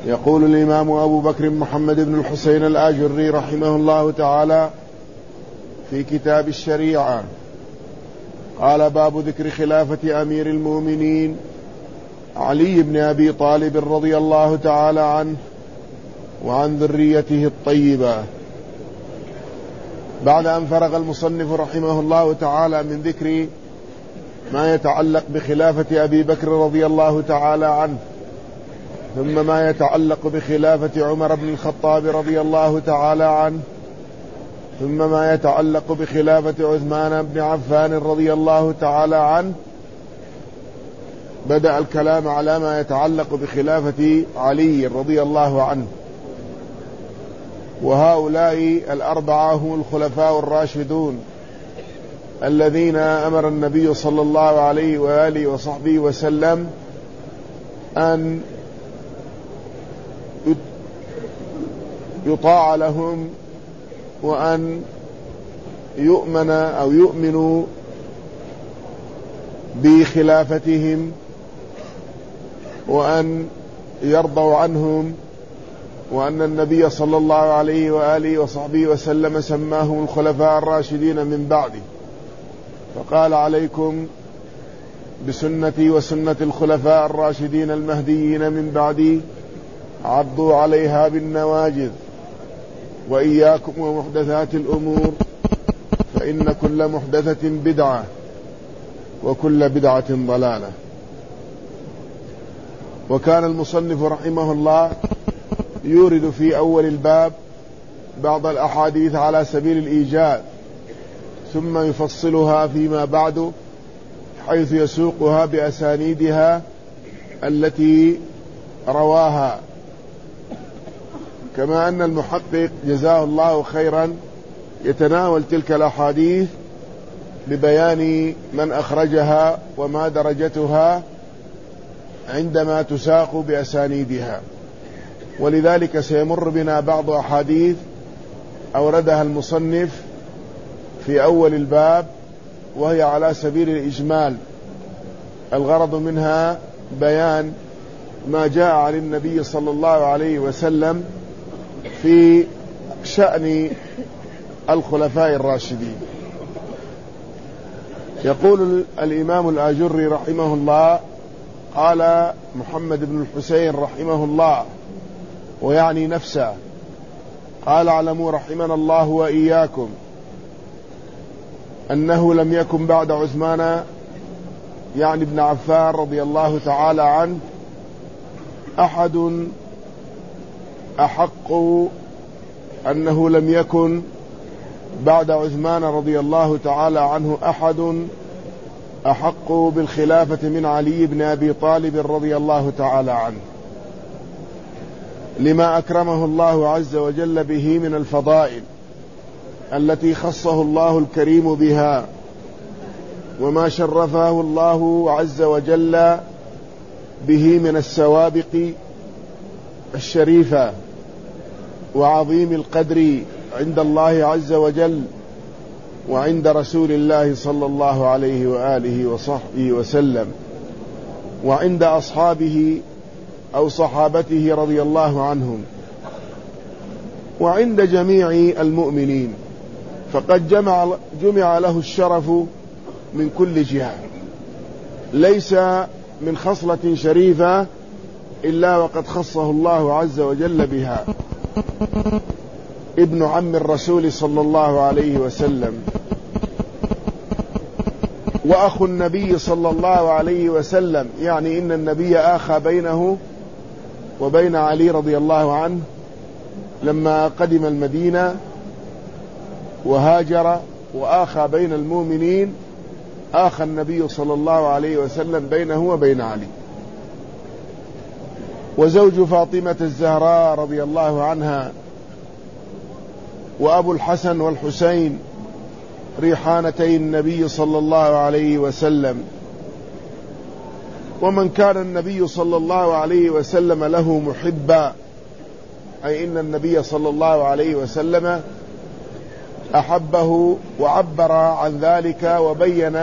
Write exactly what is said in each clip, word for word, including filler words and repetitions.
يقول الإمام أبو بكر محمد بن الحسين الآجري رحمه الله تعالى في كتاب الشريعة: قال: باب ذكر خلافة أمير المؤمنين علي بن أبي طالب رضي الله تعالى عنه وعن ذريته الطيبة. بعد أن فرغ المصنف رحمه الله تعالى من ذكر ما يتعلق بخلافة أبي بكر رضي الله تعالى عنه، ثم ما يتعلق بخلافة عمر بن الخطاب رضي الله تعالى عنه، ثم ما يتعلق بخلافة عثمان بن عفان رضي الله تعالى عنه، بدأ الكلام على ما يتعلق بخلافة علي رضي الله عنه. وهؤلاء الأربعة هم الخلفاء الراشدون الذين أمر النبي صلى الله عليه وآله وصحبه وسلم أن يطاع لهم وأن يؤمن أو يؤمنوا بخلافتهم وأن يرضوا عنهم، وأن النبي صلى الله عليه وآله وصحبه وسلم سماهم الخلفاء الراشدين من بعده، فقال: عليكم بسنتي وسنة الخلفاء الراشدين المهديين من بعدي، عضوا عليها بالنواجذ، وإياكم ومحدثات الأمور، فإن كل محدثة بدعة وكل بدعة ضلالة. وكان المصنف رحمه الله يورد في أول الباب بعض الأحاديث على سبيل الإيجاز، ثم يفصلها فيما بعد حيث يسوقها بأسانيدها التي رواها، كما أن المحقق جزاه الله خيرا يتناول تلك الأحاديث ببيان من أخرجها وما درجتها عندما تساق بأسانيدها. ولذلك سيمر بنا بعض أحاديث أوردها المصنف في أول الباب وهي على سبيل الإجمال، الغرض منها بيان ما جاء عن النبي صلى الله عليه وسلم في شأن الخلفاء الراشدين. يقول الإمام الآجري رحمه الله: قال محمد بن الحسين رحمه الله ويعني نفسه: قال: اعلموا رحمنا الله وإياكم أنه لم يكن بعد عثمان يعني ابن عفان رضي الله تعالى عنه أحد أحق أنه لم يكن بعد عثمان رضي الله تعالى عنه أحد أحق بالخلافة من علي بن أبي طالب رضي الله تعالى عنه، لما أكرمه الله عز وجل به من الفضائل التي خصه الله الكريم بها، وما شرفه الله عز وجل به من السوابق الشريفة وعظيم القدر عند الله عز وجل وعند رسول الله صلى الله عليه وآله وصحبه وسلم وعند أصحابه أو صحابته رضي الله عنهم وعند جميع المؤمنين، فقد جمع, جمع له الشرف من كل جهة، ليس من خصلة شريفة إلا وقد خصه الله عز وجل بها. ابن عم الرسول صلى الله عليه وسلم، وأخ النبي صلى الله عليه وسلم، يعني إن النبي آخى بينه وبين علي رضي الله عنه لما قدم المدينة وهاجر وآخى بين المؤمنين، آخى النبي صلى الله عليه وسلم بينه وبين علي. وزوج فاطمة الزهراء رضي الله عنها وأبو الحسن والحسين ريحانتي النبي صلى الله عليه وسلم، ومن كان النبي صلى الله عليه وسلم له محبا، أي إن النبي صلى الله عليه وسلم أحبه وعبر عن ذلك وبين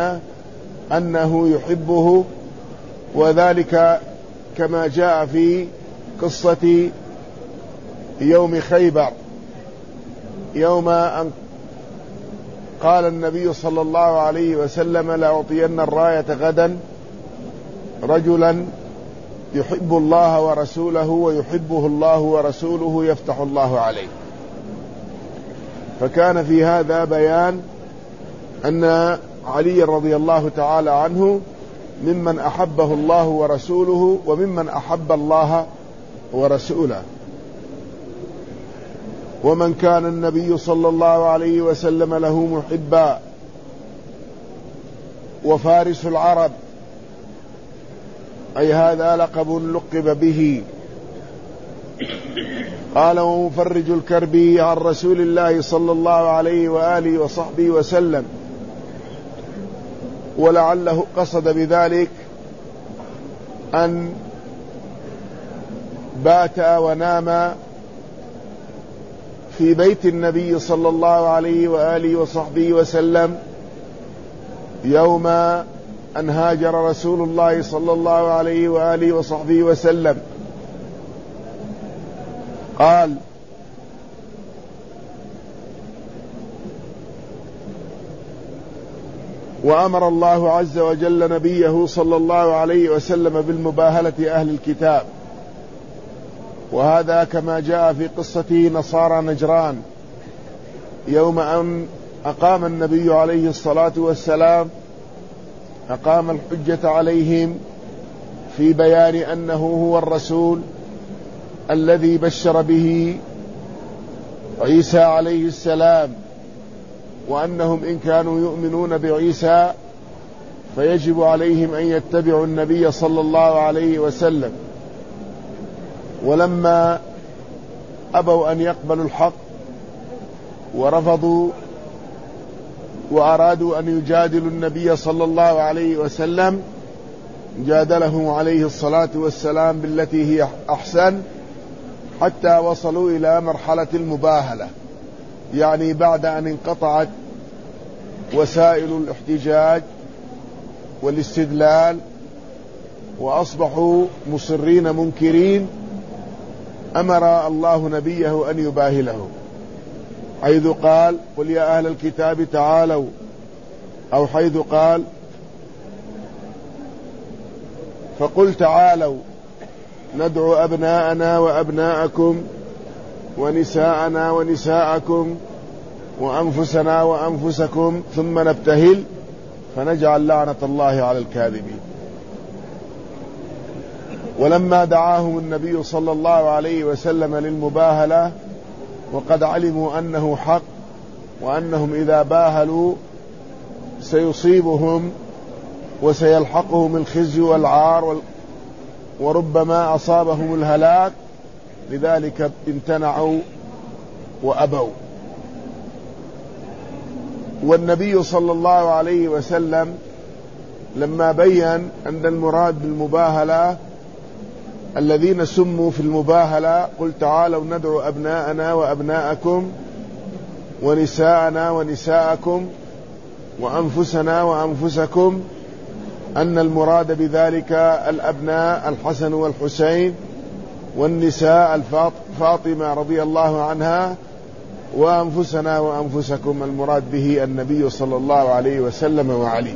أنه يحبه، وذلك كما جاء في قصة يوم خيبر، يوم أن قال النبي صلى الله عليه وسلم: لأعطين الراية غدا رجلا يحب الله ورسوله ويحبه الله ورسوله يفتح الله عليه. فكان في هذا بيان أن علي رضي الله تعالى عنه ممن أحبه الله ورسوله وممن أحب الله ورسوله، ومن كان النبي صلى الله عليه وسلم له محبا وفارس العرب، أي هذا لقب لقب به. قال: ومفرج الكرب عن رسول الله صلى الله عليه وآله وصحبه وسلم. ولعله قصد بذلك أن بات ونام في بيت النبي صلى الله عليه وآله وصحبه وسلم يوم أن هاجر رسول الله صلى الله عليه وآله وصحبه وسلم. قال: وأمر الله عز وجل نبيه صلى الله عليه وسلم بالمباهلة أهل الكتاب، وهذا كما جاء في قصة نصارى نجران يوم أن أقام النبي عليه الصلاة والسلام أقام الحجة عليهم في بيان أنه هو الرسول الذي بشر به عيسى عليه السلام، وأنهم إن كانوا يؤمنون بعيسى فيجب عليهم أن يتبعوا النبي صلى الله عليه وسلم. ولما أبوا أن يقبلوا الحق ورفضوا وأرادوا أن يجادلوا النبي صلى الله عليه وسلم، جادلهم عليه الصلاة والسلام بالتي هي أحسن حتى وصلوا إلى مرحلة المباهلة، يعني بعد أن انقطعت وسائل الاحتجاج والاستدلال وأصبحوا مصرين منكرين، أمر الله نبيه أن يباهله، حيث قال: قل يا أهل الكتاب تعالوا، أو حيث قال: فقل تعالوا ندعو أبناءنا وأبناءكم ونساءنا ونساءكم وأنفسنا وأنفسكم ثم نبتهل فنجعل لعنة الله على الكاذبين. ولما دعاهم النبي صلى الله عليه وسلم للمباهلة وقد علموا أنه حق وأنهم إذا باهلوا سيصيبهم وسيلحقهم الخزي والعار وربما أصابهم الهلاك، لذلك امتنعوا وأبوا. والنبي صلى الله عليه وسلم لما بين أن المراد بالمباهلة الذين سموا في المباهلة: قل تعالوا ندعو أبناءنا وأبناءكم ونساءنا ونساءكم وأنفسنا وأنفسكم، أن المراد بذلك الأبناء الحسن والحسين، والنساء فاطمة رضي الله عنها، وأنفسنا وأنفسكم المراد به النبي صلى الله عليه وسلم وعلي.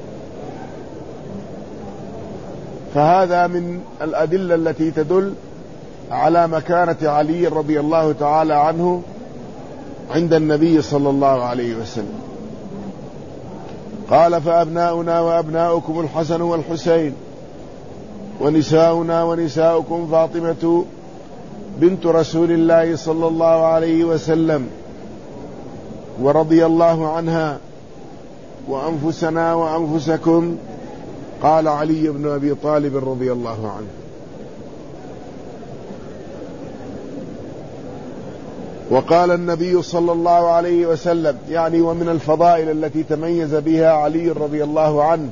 فهذا من الأدلة التي تدل على مكانة علي رضي الله تعالى عنه عند النبي صلى الله عليه وسلم. قال: فأبناؤنا وأبناؤكم الحسن والحسين، ونساؤنا ونساؤكم فاطمة بنت رسول الله صلى الله عليه وسلم ورضي الله عنها، وأنفسنا وأنفسكم. قال علي بن أبي طالب رضي الله عنه. وقال النبي صلى الله عليه وسلم، يعني ومن الفضائل التي تميز بها علي رضي الله عنه: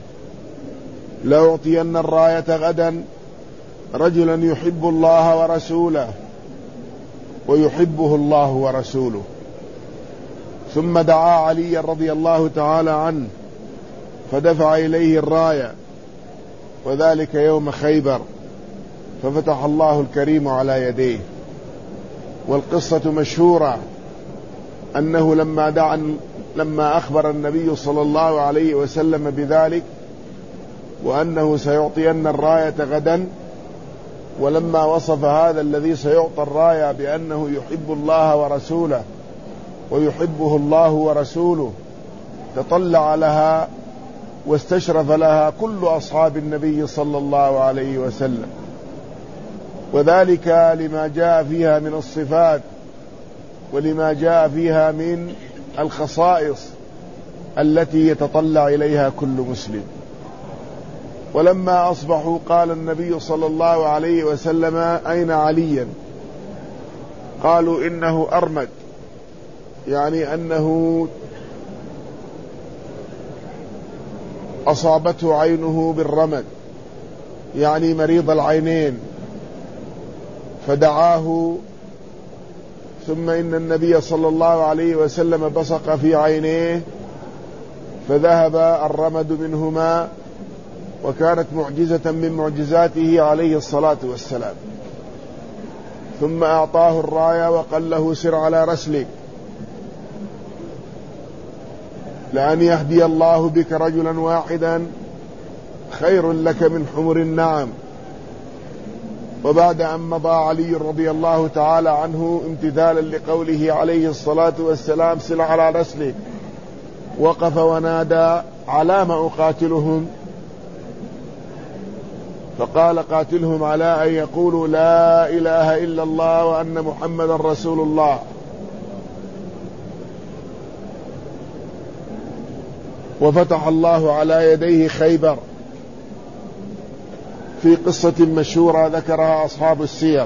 لأعطين الراية غدا رجلا يحب الله ورسوله ويحبه الله ورسوله. ثم دعا علي رضي الله تعالى عنه فدفع إليه الراية، وذلك يوم خيبر. ففتح الله الكريم على يديه. والقصة مشهورة أنه لما دعا لما أخبر النبي صلى الله عليه وسلم بذلك وأنه سيعطين الراية غدا، ولما وصف هذا الذي سيعطى الراية بأنه يحب الله ورسوله ويحبه الله ورسوله، تطلع لها واستشرف لها كل أصحاب النبي صلى الله عليه وسلم، وذلك لما جاء فيها من الصفات ولما جاء فيها من الخصائص التي يتطلع إليها كل مسلم. ولما أصبحوا قال النبي صلى الله عليه وسلم: أين عليا؟ قالوا: إنه أرمد، يعني أنه أصابته عينه بالرمد، يعني مريض العينين. فدعاه، ثم إن النبي صلى الله عليه وسلم بصق في عينيه فذهب الرمد منهما، وكانت معجزة من معجزاته عليه الصلاة والسلام. ثم أعطاه الراية وقال له: سر على رسلك، لأن يهدي الله بك رجلا واحدا خير لك من حمر النعم. وبعد أن مضى علي رضي الله تعالى عنه امتثالا لقوله عليه الصلاة والسلام: سر على رسلك، وقف ونادى: على ما أقاتلهم؟ فقال: قاتلهم على أن يقولوا لا إله إلا الله وأن محمدا رسول الله. وفتح الله على يديه خيبر في قصة مشهورة ذكرها أصحاب السير.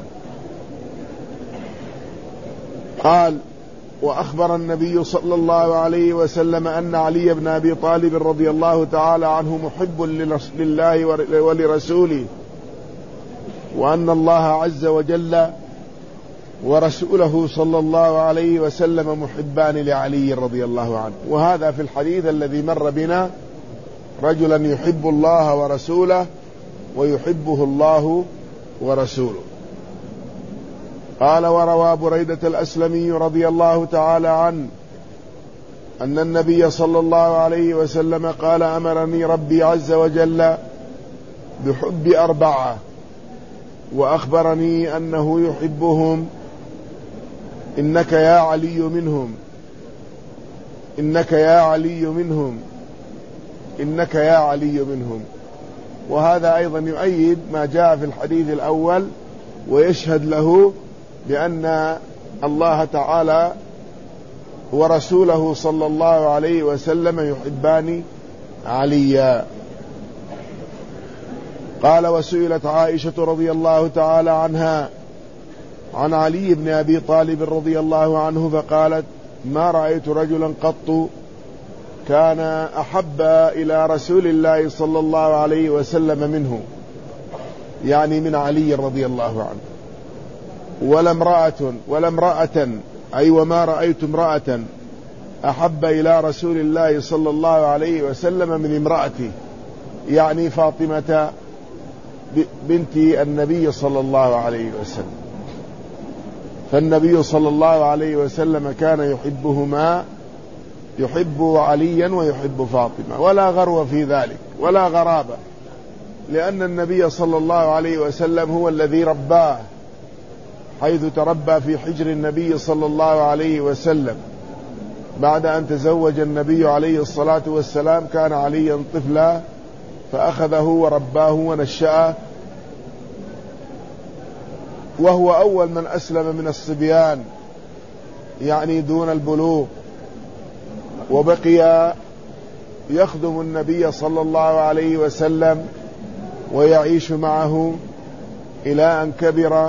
قال: وأخبر النبي صلى الله عليه وسلم أن علي بن أبي طالب رضي الله تعالى عنه محب لله ولرسوله، وأن الله عز وجل ورسوله صلى الله عليه وسلم محبان لعلي رضي الله عنه. وهذا في الحديث الذي مر بنا: رجلا يحب الله ورسوله ويحبه الله ورسوله. قال: وروى بريدة الأسلمي رضي الله تعالى عنه أن النبي صلى الله عليه وسلم قال: أمرني ربي عز وجل بحب أربعة، وأخبرني أنه يحبهم: إنك يا علي منهم، إنك يا علي منهم، إنك يا علي منهم. وهذا أيضا يؤيد ما جاء في الحديث الأول ويشهد له بأن الله تعالى ورسوله صلى الله عليه وسلم يحبان عليا. قال: وسئلت عائشة رضي الله تعالى عنها عن علي بن أبي طالب رضي الله عنه فقالت: ما رأيت رجلا قط كان أحب إلى رسول الله صلى الله عليه وسلم منه، يعني من علي رضي الله عنه، ولا امرأة ولا امرأة أي وما رأيت امرأة أحب إلى رسول الله صلى الله عليه وسلم من امرأته، يعني فاطمة بنت النبي صلى الله عليه وسلم. فالنبي صلى الله عليه وسلم كان يحبهما، يحب عليا ويحب فاطمة، ولا غرو في ذلك ولا غرابة، لأن النبي صلى الله عليه وسلم هو الذي رباه، حيث تربى في حجر النبي صلى الله عليه وسلم. بعد أن تزوج النبي عليه الصلاة والسلام كان عليا طفلا، فأخذه ورباه ونشأه، وهو أول من أسلم من الصبيان، يعني دون البلوغ، وبقي يخدم النبي صلى الله عليه وسلم ويعيش معه إلى أن كبر.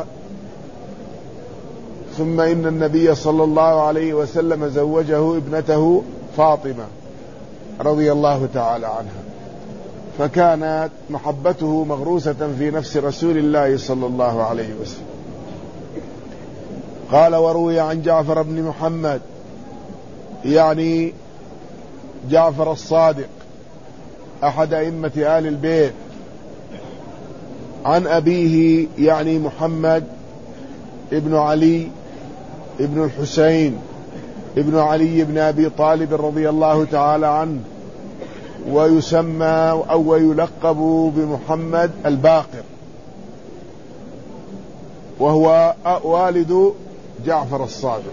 ثم إن النبي صلى الله عليه وسلم زوجه ابنته فاطمة رضي الله تعالى عنها، فكانت محبته مغروسة في نفس رسول الله صلى الله عليه وسلم. قال: وروي عن جعفر بن محمد، يعني جعفر الصادق أحد أئمة آل البيت، عن أبيه يعني محمد ابن علي ابن الحسين ابن علي بن أبي طالب رضي الله تعالى عنه، ويسمى أو يلقب بمحمد الباقر، وهو والد جعفر الصادق،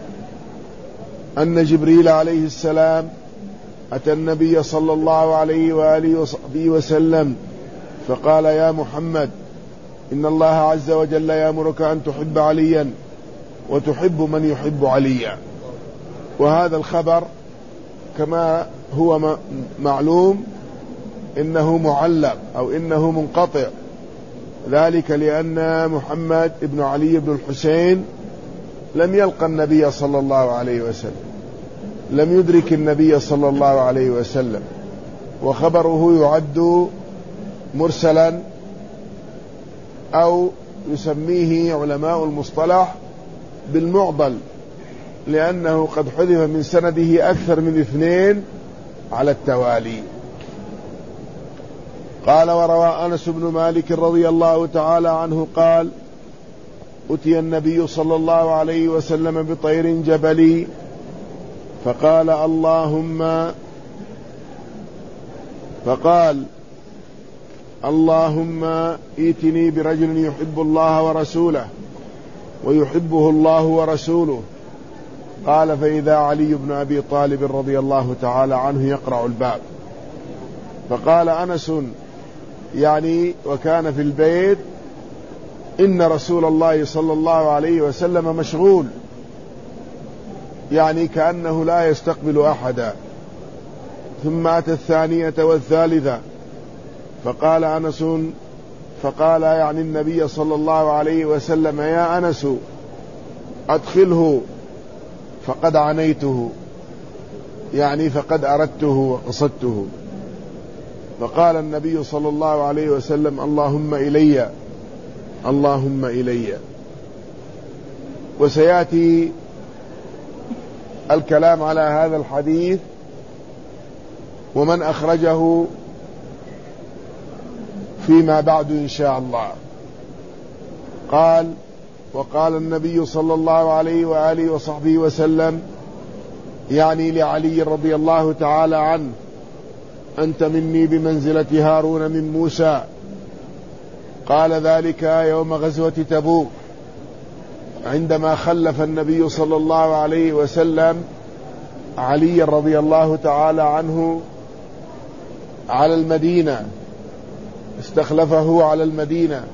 أن جبريل عليه السلام أتى النبي صلى الله عليه وآله وصحبه وسلم فقال: يا محمد، إن الله عز وجل يأمرك أن تحب عليا وتحب من يحب عليا. وهذا الخبر كما هو معلوم إنه معلق أو إنه منقطع، ذلك لأن محمد بن علي بن الحسين لم يلقى النبي صلى الله عليه وسلم، لم يدرك النبي صلى الله عليه وسلم، وخبره يعد مرسلا، أو يسميه علماء المصطلح بالمعضل، لأنه قد حذف من سنده أكثر من اثنين على التوالي. قال: وروى أنس بن مالك رضي الله تعالى عنه قال: أتي النبي صلى الله عليه وسلم بطير جبلي فقال: اللهم فقال اللهم ائتني برجل يحب الله ورسوله ويحبه الله ورسوله. قال: فإذا علي بن أبي طالب رضي الله تعالى عنه يقرع الباب. فقال أنس يعني وكان في البيت: إن رسول الله صلى الله عليه وسلم مشغول، يعني كأنه لا يستقبل أحدا. ثم أتى الثانية والثالثة فقال أنس فقال يعني النبي صلى الله عليه وسلم: يا أنس أدخله فقد عنيته، يعني فقد أردته وقصدته. فقال النبي صلى الله عليه وسلم: اللهم إلي اللهم إلي. وسيأتي الكلام على هذا الحديث ومن أخرجه فيما بعد إن شاء الله. قال: وقال النبي صلى الله عليه وآله وصحبه وسلم يعني لعلي رضي الله تعالى عنه: أنت مني بمنزلة هارون من موسى. قال ذلك يوم غزوة تبوك، عندما خلف النبي صلى الله عليه وسلم علي رضي الله تعالى عنه على المدينة، استخلفه على المدينة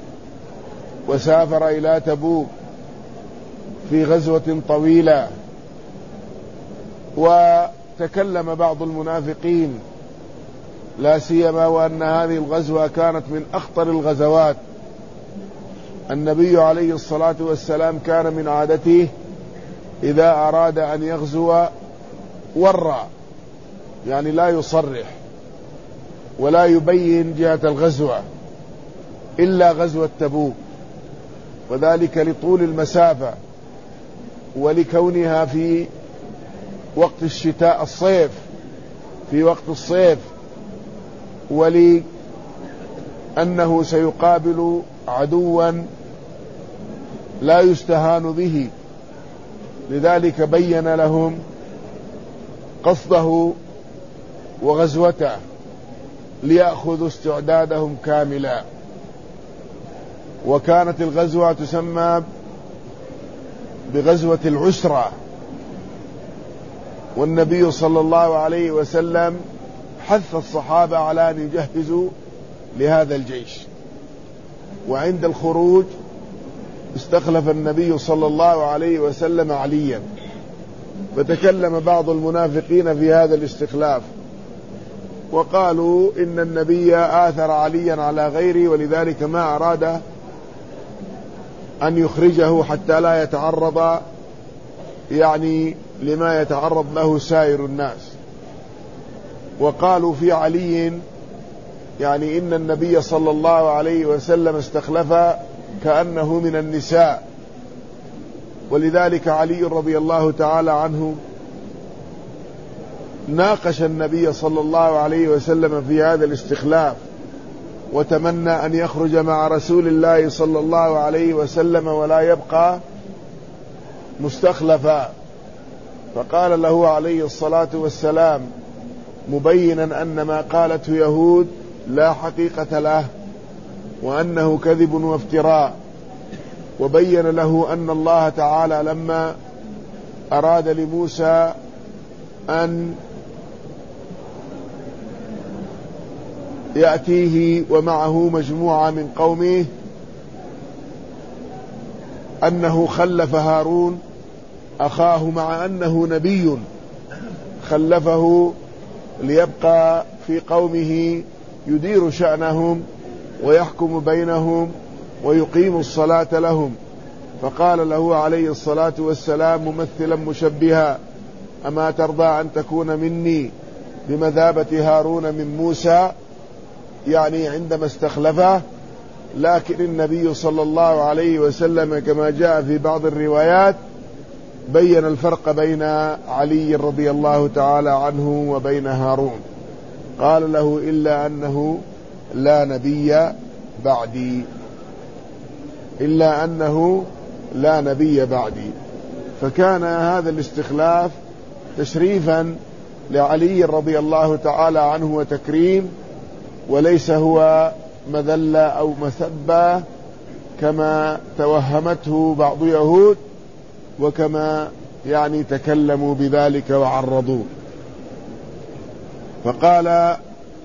وسافر إلى تبوك في غزوة طويلة. وتكلم بعض المنافقين لا سيما وأن هذه الغزوة كانت من أخطر الغزوات. النبي عليه الصلاة والسلام كان من عادته إذا أراد أن يغزو ورع، يعني لا يصرح ولا يبين جهة الغزوة إلا غزوة تبوك، وذلك لطول المسافة ولكونها في وقت الشتاء الصيف في وقت الصيف ولأنه سيقابل عدوا لا يستهان به، لذلك بين لهم قصده وغزوته ليأخذوا استعدادهم كاملا. وكانت الغزوة تسمى بغزوة العسرة، والنبي صلى الله عليه وسلم حث الصحابة على أن يجهزوا لهذا الجيش. وعند الخروج استخلف النبي صلى الله عليه وسلم عليا، فتكلم بعض المنافقين في هذا الاستخلاف وقالوا إن النبي آثر عليا على غيره، ولذلك ما أراد أن يخرجه حتى لا يتعرض يعني لما يتعرض له سائر الناس. وقالوا في علي يعني إن النبي صلى الله عليه وسلم استخلف كأنه من النساء، ولذلك علي رضي الله تعالى عنه ناقش النبي صلى الله عليه وسلم في هذا الاستخلاف وتمنى أن يخرج مع رسول الله صلى الله عليه وسلم ولا يبقى مستخلفا، فقال له عليه الصلاة والسلام مبينا أن ما قالته يهود لا حقيقة له وأنه كذب وافتراء، وبين له أن الله تعالى لما أراد لموسى أن يأتيه ومعه مجموعة من قومه أنه خلف هارون أخاه، مع أنه نبي خلفه ليبقى في قومه يدير شأنهم ويحكم بينهم ويقيم الصلاة لهم. فقال له عليه الصلاة والسلام ممثلا مشبها: أما ترضى أن تكون مني بمثابة هارون من موسى، يعني عندما استخلفه. لكن النبي صلى الله عليه وسلم كما جاء في بعض الروايات بين الفرق بين علي رضي الله تعالى عنه وبين هارون، قال له: إلا أنه لا نبي بعدي، إلا أنه لا نبي بعدي. فكان هذا الاستخلاف تشريفا لعلي رضي الله تعالى عنه وتكريم، وليس هو مذلة أو مسبة كما توهمته بعض يهود، وكما يعني تكلموا بذلك وعرضوه. فقال: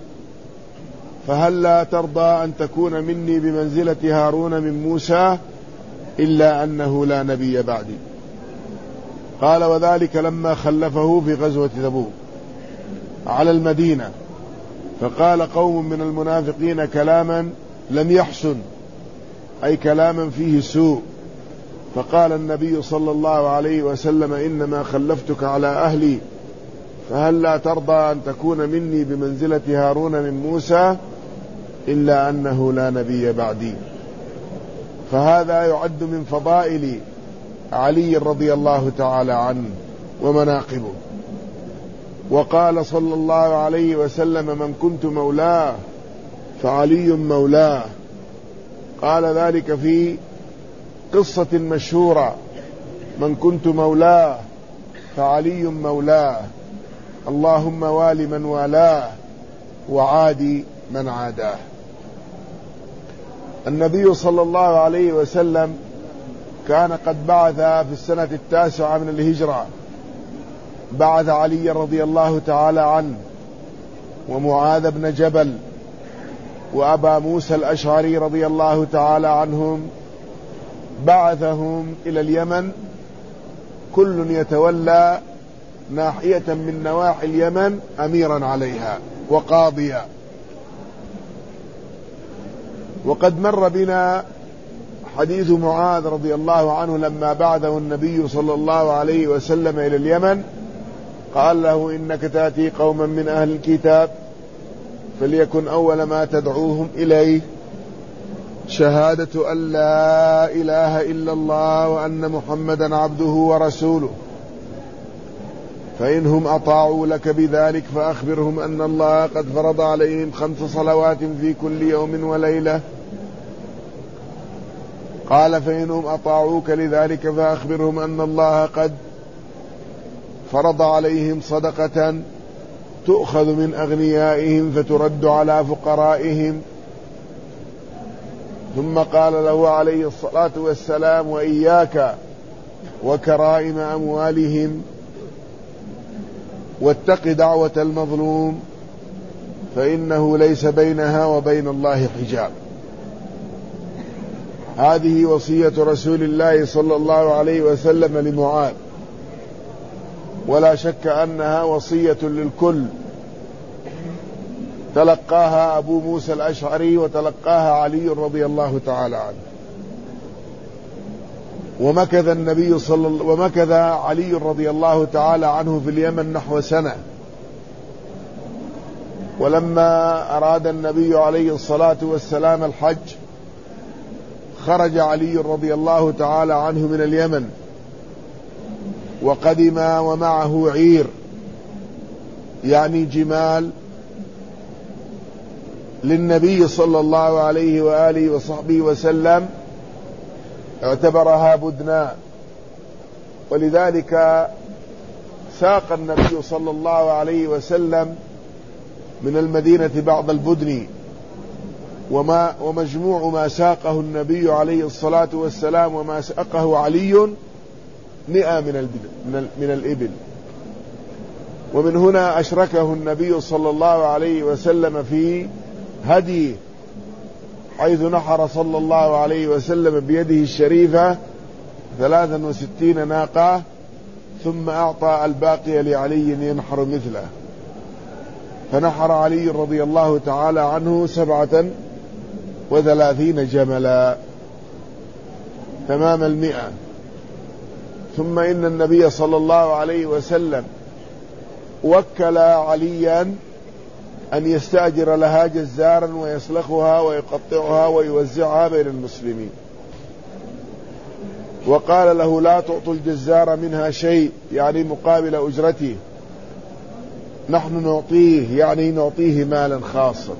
فهل لا ترضى أن تكون مني بمنزلة هارون من موسى، إلا أنه لا نبي بعدي. قال: وذلك لما خلفه في غزوة تبوك على المدينة، فقال قوم من المنافقين كلاما لم يحسن، أي كلاما فيه سوء، فقال النبي صلى الله عليه وسلم: إنما خلفتك على أهلي، فهل لا ترضى أن تكون مني بمنزلة هارون من موسى، إلا أنه لا نبي بعدي. فهذا يعد من فضائل علي رضي الله تعالى عنه ومناقبه. وقال صلى الله عليه وسلم: من كنت مولاه فعلي مولاه. قال ذلك في قصة مشهورة: من كنت مولاه فعلي مولاه، اللهم وال من والاه وعادي من عاداه. النبي صلى الله عليه وسلم كان قد بعث في السنة التاسعة من الهجرة، بعث علي رضي الله تعالى عنه ومعاذ بن جبل وأبا موسى الأشعري رضي الله تعالى عنهم، بعثهم إلى اليمن، كل يتولى ناحية من نواحي اليمن أميرا عليها وقاضيا. وقد مر بنا حديث معاذ رضي الله عنه لما بعثه النبي صلى الله عليه وسلم إلى اليمن، قال له: إنك تأتي قوما من أهل الكتاب، فليكن أول ما تدعوهم إليه شهادة أن لا إله إلا الله وأن محمدا عبده ورسوله، فإنهم أطاعوا لك بذلك فأخبرهم أن الله قد فرض عليهم خمس صلوات في كل يوم وليلة. قال: فإنهم أطاعوك لذلك فأخبرهم أن الله قد فرض عليهم صدقة تؤخذ من أغنيائهم فترد على فقرائهم. ثم قال له عليه الصلاة والسلام: وإياك وكرائم أموالهم، واتق دعوة المظلوم، فإنه ليس بينها وبين الله حجاب. هذه وصية رسول الله صلى الله عليه وسلم لمعاذ، ولا شك أنها وصية للكل، تلقاها أبو موسى الأشعري وتلقاها علي رضي الله تعالى عنه. ومكث النبي صلى الله ومكث علي رضي الله تعالى عنه في اليمن نحو سنة. ولما أراد النبي عليه الصلاة والسلام الحج، خرج علي رضي الله تعالى عنه من اليمن، وقدم ومعه عير، يعني جمال للنبي صلى الله عليه وآله وصحبه وسلم اعتبرها بدنا، ولذلك ساق النبي صلى الله عليه وسلم من المدينة بعض البدن، وما ومجموع ما ساقه النبي عليه الصلاة والسلام وما ساقه علي مئة من من الإبل. ومن هنا أشركه النبي صلى الله عليه وسلم في هديه، حيث نحر صلى الله عليه وسلم بيده الشريفة ثلاثا وستين ناقة، ثم أعطى الباقي لعلي ينحر مثله، فنحر علي رضي الله تعالى عنه سبعة وثلاثين جملا تمام المئة. ثم إن النبي صلى الله عليه وسلم وكل عليا أن يستأجر لها جزارا ويسلخها ويقطعها ويوزعها بين المسلمين، وقال له لا تعطوا الجزار منها شيء، يعني مقابل أجرته، نحن نعطيه، يعني نعطيه مالا خاصا.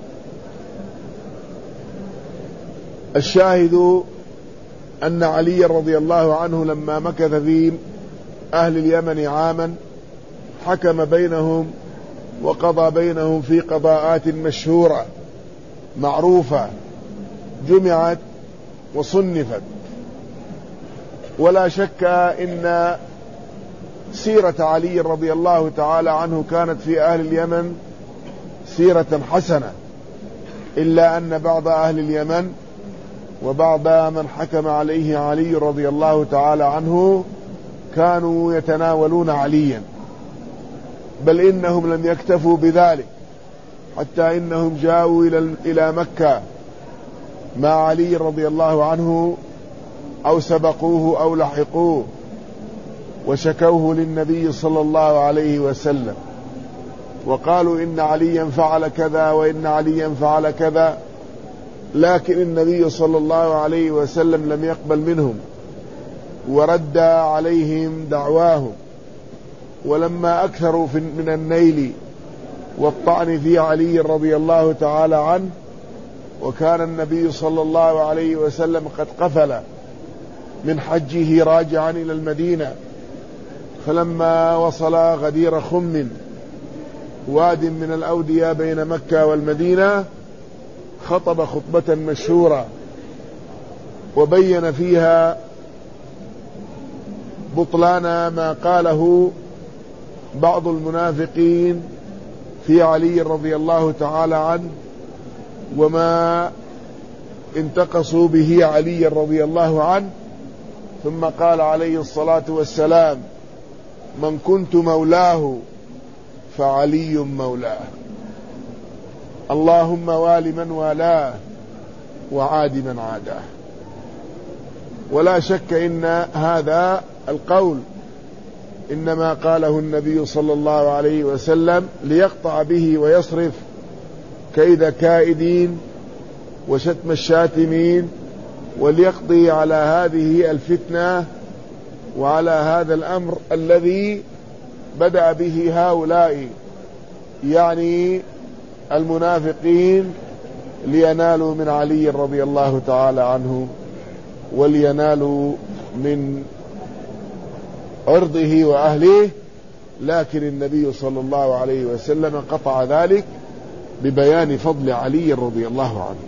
الشاهد أن علي رضي الله عنه لما مكث في أهل اليمن عاما حكم بينهم وقضى بينهم في قضاءات مشهورة معروفة جمعت وصنفت. ولا شك إن سيرة علي رضي الله تعالى عنه كانت في أهل اليمن سيرة حسنة، إلا أن بعض أهل اليمن وبعض من حكم عليه علي رضي الله تعالى عنه كانوا يتناولون عليا، بل إنهم لم يكتفوا بذلك، حتى إنهم جاءوا إلى مكة مع علي رضي الله عنه أو سبقوه أو لحقوه وشكوه للنبي صلى الله عليه وسلم، وقالوا إن عليا فعل كذا وإن عليا فعل كذا، لكن النبي صلى الله عليه وسلم لم يقبل منهم ورد عليهم دعواهم. ولما أكثروا من النيل والطعن في علي رضي الله تعالى عنه، وكان النبي صلى الله عليه وسلم قد قفل من حجه راجعا إلى المدينة، فلما وصل غدير خم واد من الأودية بين مكة والمدينة خطب خطبة مشهورة وبين فيها بطلان ما قاله بعض المنافقين في علي رضي الله تعالى عنه، وما انتقصوا به علي رضي الله عنه. ثم قال عليه الصلاة والسلام: من كنت مولاه فعلي مولاه، اللهم وال من والاه وعاد من عاداه. ولا شك إن هذا القول إنما قاله النبي صلى الله عليه وسلم ليقطع به ويصرف كيد كائدين وشتم الشاتمين، وليقضي على هذه الفتنة وعلى هذا الأمر الذي بدأ به هؤلاء، يعني المنافقين، لينالوا من علي رضي الله تعالى عنه ولينالوا من عرضه وأهله. لكن النبي صلى الله عليه وسلم قطع ذلك ببيان فضل علي رضي الله عنه.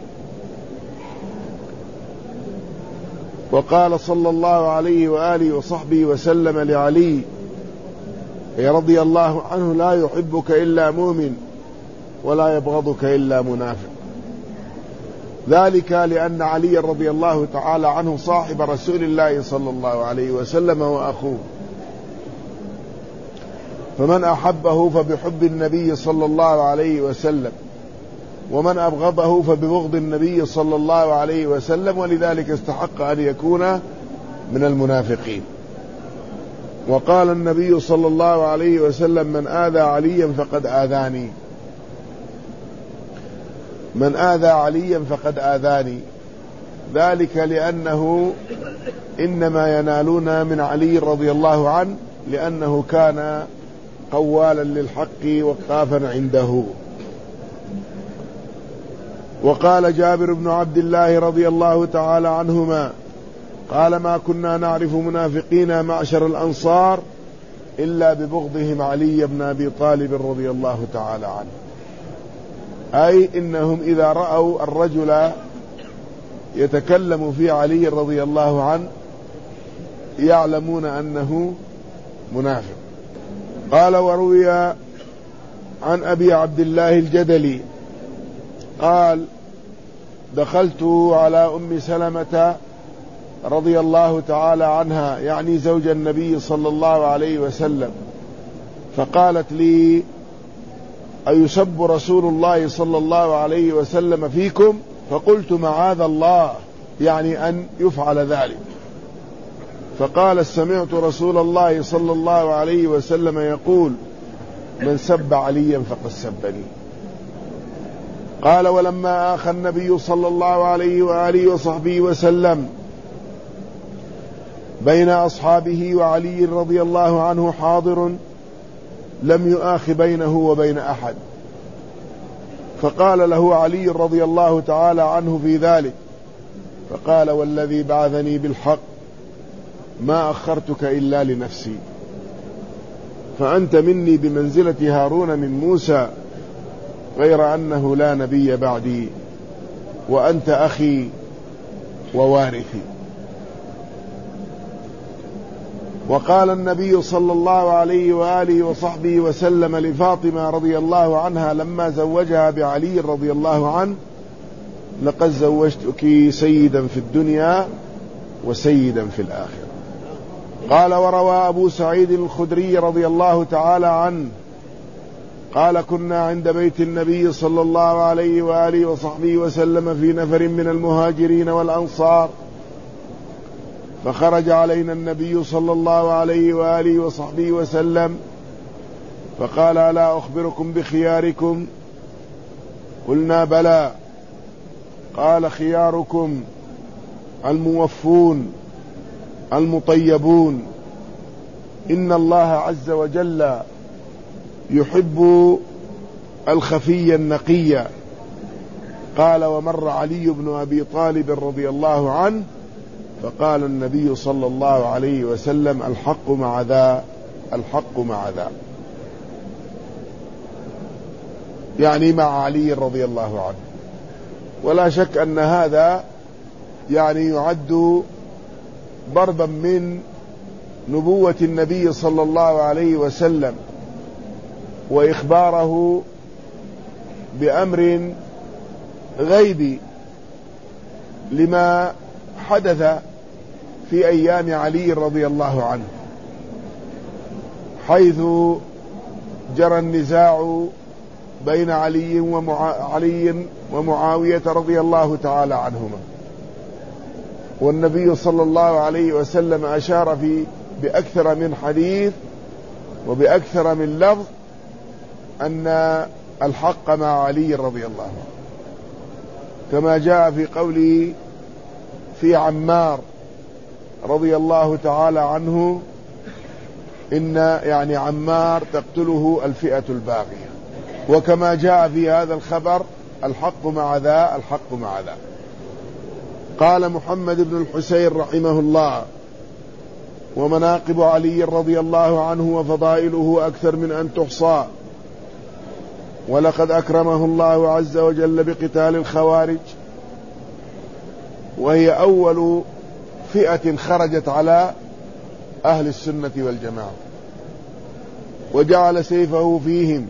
وقال صلى الله عليه وآله وصحبه وسلم لعلي رضي الله عنه: لا يحبك إلا مؤمن ولا يبغضك إلا منافق. ذلك لأن علي رضي الله تعالى عنه صاحب رسول الله صلى الله عليه وسلم وأخوه، فمن أحبه فبحب النبي صلى الله عليه وسلم، ومن أبغضه فببغض النبي صلى الله عليه وسلم، ولذلك استحق أن يكون من المنافقين. وقال النبي صلى الله عليه وسلم: من آذى عليا فقد آذاني، من آذى عليا فقد آذاني. ذلك لأنه إنما ينالون من علي رضي الله عنه لأنه كان قوالا للحق وقافا عنده. وقال جابر بن عبد الله رضي الله تعالى عنهما قال ما كنا نعرف منافقين معشر الأنصار إلا ببغضهم علي بن أبي طالب رضي الله تعالى عنه، أي إنهم إذا رأوا الرجل يتكلم في علي رضي الله عنه يعلمون أنه منافق. قال وروي عن أبي عبد الله الجدلي قال دخلت على أم سلمة رضي الله تعالى عنها يعني زوج النبي صلى الله عليه وسلم، فقالت لي أيسب رسول الله صلى الله عليه وسلم فيكم؟ فقلت معاذ الله، يعني أن يفعل ذلك. فقال سمعت رسول الله صلى الله عليه وسلم يقول من سب عليا فقد سبني. قال ولما آخى النبي صلى الله عليه وآله وصحبه وسلم بين أصحابه وعلي رضي الله عنه حاضر لم يؤاخ بينه وبين أحد، فقال له علي رضي الله تعالى عنه في ذلك، فقال والذي بعثني بالحق ما أخرتك إلا لنفسي، فأنت مني بمنزلة هارون من موسى غير أنه لا نبي بعدي، وأنت أخي ووارثي. وقال النبي صلى الله عليه وآله وصحبه وسلم لفاطمة رضي الله عنها لما زوجها بعلي رضي الله عنه لقد زوجتك سيدا في الدنيا وسيدا في الآخرة. قال وروى أبو سعيد الخدري رضي الله تعالى عنه قال كنا عند بيت النبي صلى الله عليه وآله وصحبه وسلم في نفر من المهاجرين والأنصار، فخرج علينا النبي صلى الله عليه وآله وصحبه وسلم فقال ألا أخبركم بخياركم؟ قلنا بلى. قال خياركم الموفون المطيبون، إن الله عز وجل يحب الخفي النقي. قال ومر علي بن أبي طالب رضي الله عنه فقال النبي صلى الله عليه وسلم الحق مع ذا الحق مع ذا، يعني مع علي رضي الله عنه. ولا شك أن هذا يعني يعد ضربا من نبوة النبي صلى الله عليه وسلم وإخباره بأمر غيبي لما حدث في أيام علي رضي الله عنه، حيث جرى النزاع بين علي ومعاوية ومعاوية رضي الله تعالى عنهما، والنبي صلى الله عليه وسلم أشار في بأكثر من حديث وبأكثر من لفظ أن الحق مع علي رضي الله عنه، كما جاء في قوله في عمار رضي الله تعالى عنه إن يعني عمار تقتله الفئة الباغية، وكما جاء في هذا الخبر الحق مع ذا الحق مع ذا. قال محمد بن الحسين رحمه الله ومناقب علي رضي الله عنه وفضائله أكثر من أن تحصى، ولقد أكرمه الله عز وجل بقتال الخوارج، وهي أول فئة خرجت على أهل السنة والجماعة، وجعل سيفه فيهم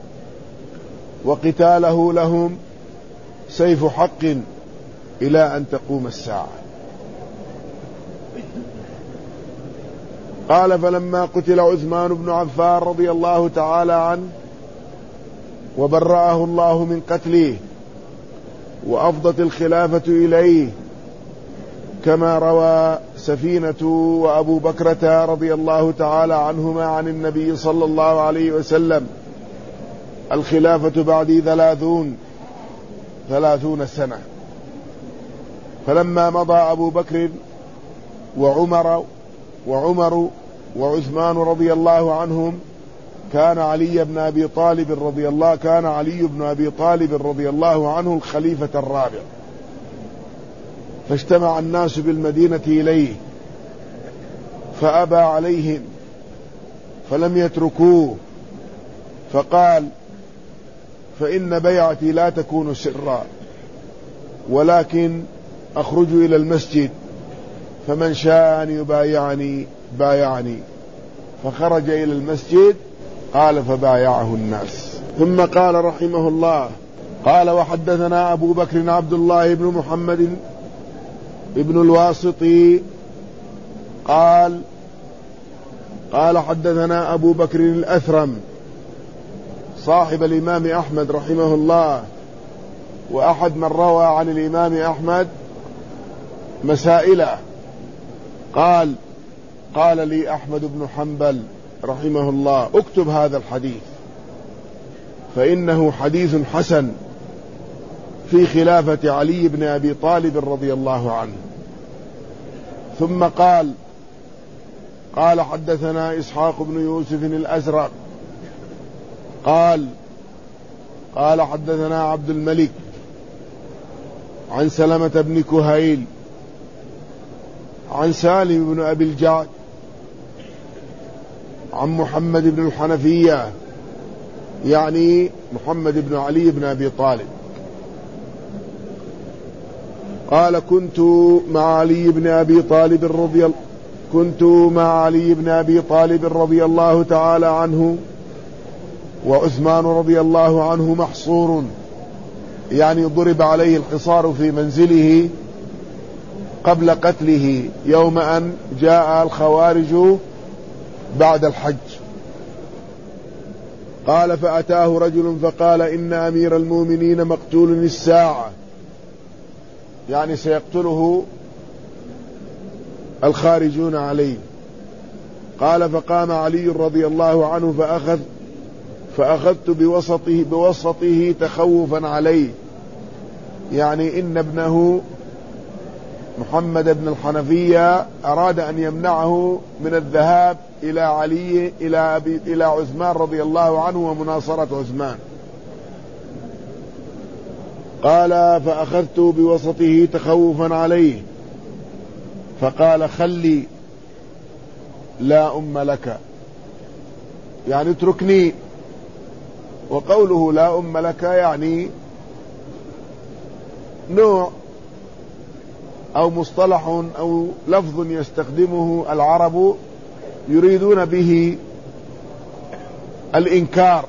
وقتاله لهم سيف حق إلى أن تقوم الساعة. قال فلما قتل عثمان بن عفان رضي الله تعالى عنه وبرأه الله من قتله وأفضت الخلافة إليه، كما روى سفينة وأبو بكرة رضي الله تعالى عنهما عن النبي صلى الله عليه وسلم الخلافة بعدي ثلاثون ثلاثون سنة. فلما مضى أبو بكر وعمر وعمر وعثمان رضي الله عنهم كان علي بن أبي طالب رضي الله كان علي بن أبي طالب رضي الله عنه الخليفة الرابع، فاجتمع الناس بالمدينة إليه فأبى عليهم فلم يتركوه، فقال: فإن بيعتي لا تكون سرا، ولكن أخرج إلى المسجد، فمن شاء أن يبايعني بايعني. فخرج إلى المسجد، قال: فبايعه الناس. ثم قال رحمه الله: قال: وحدثنا أبو بكر عبد الله بن محمد ابن الواسطي قال قال حدثنا أبو بكر الأثرم صاحب الإمام أحمد رحمه الله، وأحد من روى عن الإمام أحمد مسائله. قال قال لي أحمد بن حنبل رحمه الله: اكتب هذا الحديث، فإنه حديث حسن في خلافة علي بن أبي طالب رضي الله عنه. ثم قال قال حدثنا إسحاق بن يوسف الأزرق قال قال حدثنا عبد الملك عن سلمة بن كهيل عن سالم بن أبي الجعد عن محمد بن الحنفية، يعني محمد بن علي بن أبي طالب، قال: كنت مع علي بن أبي طالب رضي الله كنت مع علي بن أبي طالب رضي الله تعالى عنه وعثمان رضي الله عنه محصور، يعني ضرب عليه الحصار في منزله قبل قتله يوم أن جاء الخوارج بعد الحج. قال: فأتاه رجل فقال: إن أمير المؤمنين مقتول الساعة، يعني سيقتله الخارجون عليه. قال: فقام علي رضي الله عنه فأخذ فأخذت بوسطه, بوسطه تخوفا عليه، يعني إن ابنه محمد بن الحنفية أراد أن يمنعه من الذهاب إلى علي إلى, أبي إلى عثمان رضي الله عنه ومناصرة عثمان. قال: فأخذت بوسطه تخوفا عليه، فقال: خلي لا أم لك، يعني اتركني. وقوله لا أم لك يعني نوع أو مصطلح أو لفظ يستخدمه العرب يريدون به الإنكار،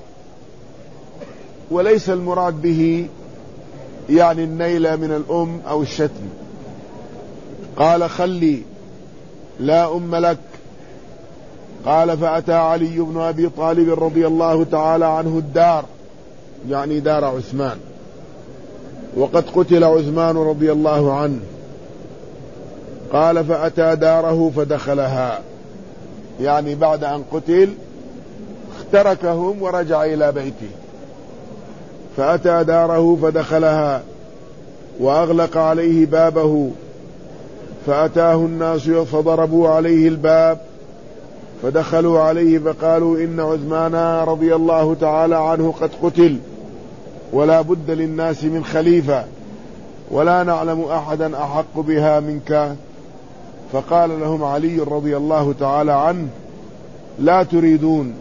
وليس المراد به يعني النيل من الأم أو الشتم. قال: خلي لا أم لك. قال: فأتى علي بن أبي طالب رضي الله تعالى عنه الدار، يعني دار عثمان، وقد قتل عثمان رضي الله عنه. قال: فأتى داره فدخلها، يعني بعد أن قتل اختركهم ورجع إلى بيته. فأتى داره فدخلها وأغلق عليه بابه، فأتاه الناس فضربوا عليه الباب، فدخلوا عليه فقالوا: إن عثمان رضي الله تعالى عنه قد قتل، ولا بد للناس من خليفة، ولا نعلم أحدا أحق بها منك. فقال لهم علي رضي الله تعالى عنه: لا تريدون،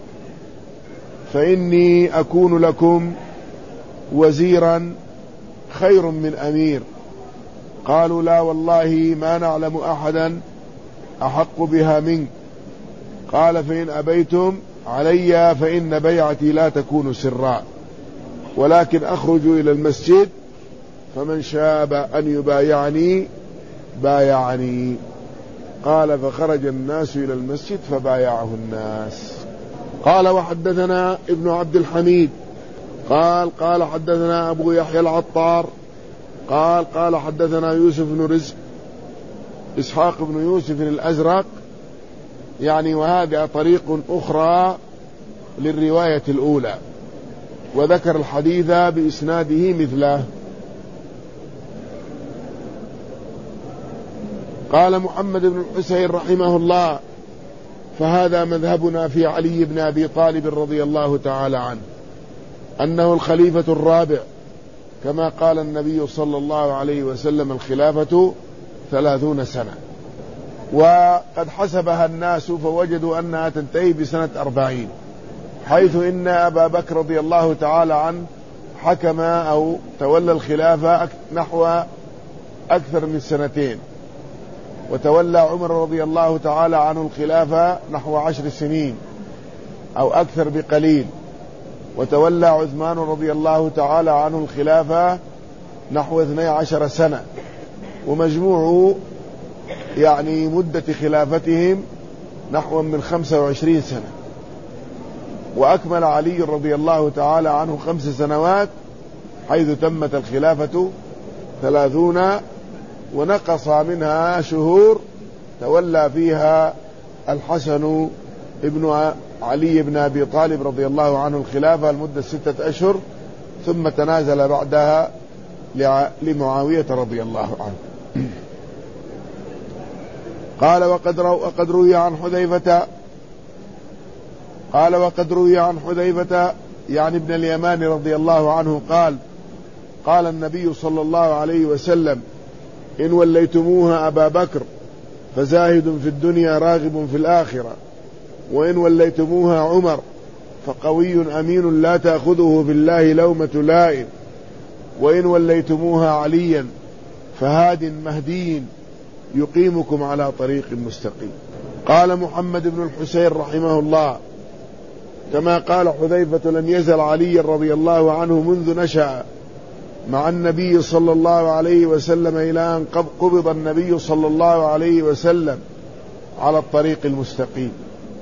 فإني أكون لكم وزيرا خير من أمير. قالوا: لا والله ما نعلم أحدا أحق بها منك. قال: فإن أبيتم علي فإن بيعتي لا تكون سرا، ولكن أخرج إلى المسجد، فمن شاء أن يبايعني بايعني. قال: فخرج الناس إلى المسجد فبايعه الناس. قال: وحدثنا ابن عبد الحميد قال قال حدثنا أبو يحيى العطار قال قال حدثنا يوسف بن رزق إسحاق بن يوسف الأزرق، يعني وهذا طريق أخرى للرواية الأولى، وذكر الحديث بإسناده مثله. قال محمد بن الحسين رحمه الله: فهذا مذهبنا في علي بن أبي طالب رضي الله تعالى عنه، أنه الخليفة الرابع، كما قال النبي صلى الله عليه وسلم: الخلافة ثلاثون سنة. وقد حسبها الناس فوجدوا أنها تنتهي بسنة أربعين، حيث إن أبا بكر رضي الله تعالى عنه حكم أو تولى الخلافة نحو أكثر من سنتين، وتولى عمر رضي الله تعالى عنه الخلافة نحو عشر سنين أو أكثر بقليل، وتولى عثمان رضي الله تعالى عنه الخلافة نحو اثني عشر سنة، ومجموع يعني مدة خلافتهم نحو من خمسة وعشرين سنة. وأكمل علي رضي الله تعالى عنه خمس سنوات، حيث تمت الخلافة ثلاثون، ونقص منها شهور تولى فيها الحسن ابن علي بن أبي طالب رضي الله عنه الخلافة لمدة ستة أشهر، ثم تنازل بعدها لمعاوية رضي الله عنه. قال وقد, رو وقد روي عن حذيفة قال وقد روي عن حذيفة يعني ابن اليمان رضي الله عنه قال: قال النبي صلى الله عليه وسلم: إن وليتموها أبا بكر فزاهد في الدنيا راغب في الآخرة، وإن وليتموها عمر فقوي أمين لا تأخذه بالله لومة لائم، وإن وليتموها عليا فهاد مهدي يقيمكم على طريق مستقيم. قال محمد بن الحسين رحمه الله: كما قال حذيفة: لم يزل علي رضي الله عنه منذ نشأ مع النبي صلى الله عليه وسلم إلى أن قبض النبي صلى الله عليه وسلم على الطريق المستقيم،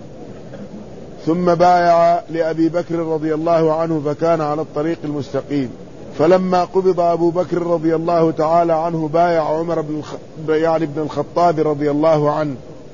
ثم بايع لأبي بكر رضي الله عنه فكان على الطريق المستقيم. فلما قبض أبو بكر رضي الله تعالى عنه بايع عمر بن الخ... يعني بن الخطاب رضي الله عنه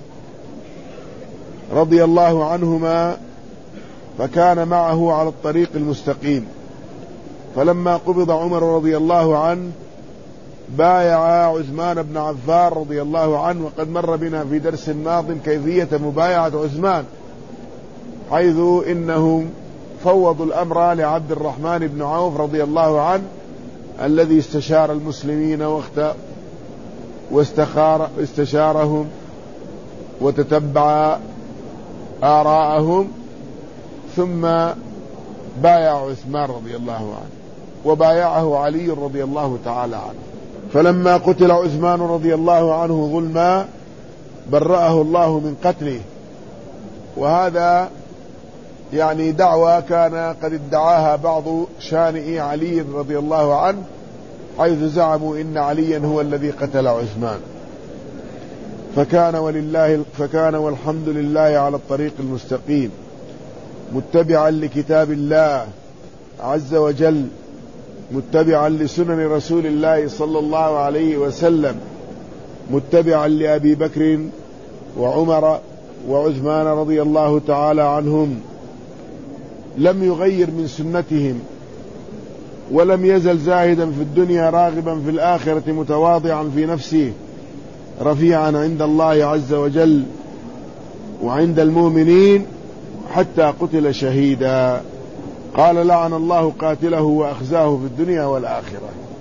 رضي الله عنهما فكان معه على الطريق المستقيم. فلما قبض عمر رضي الله عنه بايع عثمان بن عفان رضي الله عنه، وقد مر بنا في درس ماض كيفية مبايعة عثمان، حيث إنهم فوضوا الأمر لعبد الرحمن بن عوف رضي الله عنه الذي استشار المسلمين واستخار استشارهم وتتبع آراءهم، ثم بايع عثمان رضي الله عنه وبايعه علي رضي الله تعالى عنه. فلما قتل عثمان رضي الله عنه ظلما برأه الله من قتله. وهذا يعني دعوى كان قد ادعاها بعض شانئي علي رضي الله عنه، حيث زعموا إن عليا هو الذي قتل عثمان. فكان ولله فكان والحمد لله على الطريق المستقيم، متبعا لكتاب الله عز وجل، متبعا لسنن رسول الله صلى الله عليه وسلم، متبعا لأبي بكر وعمر وعثمان رضي الله تعالى عنهم، لم يغير من سنتهم، ولم يزل زاهدا في الدنيا راغبا في الآخرة، متواضعا في نفسه، رفيعا عند الله عز وجل وعند المؤمنين، حتى قتل شهيدا. قال: لعن الله قاتله وأخزاه في الدنيا والآخرة.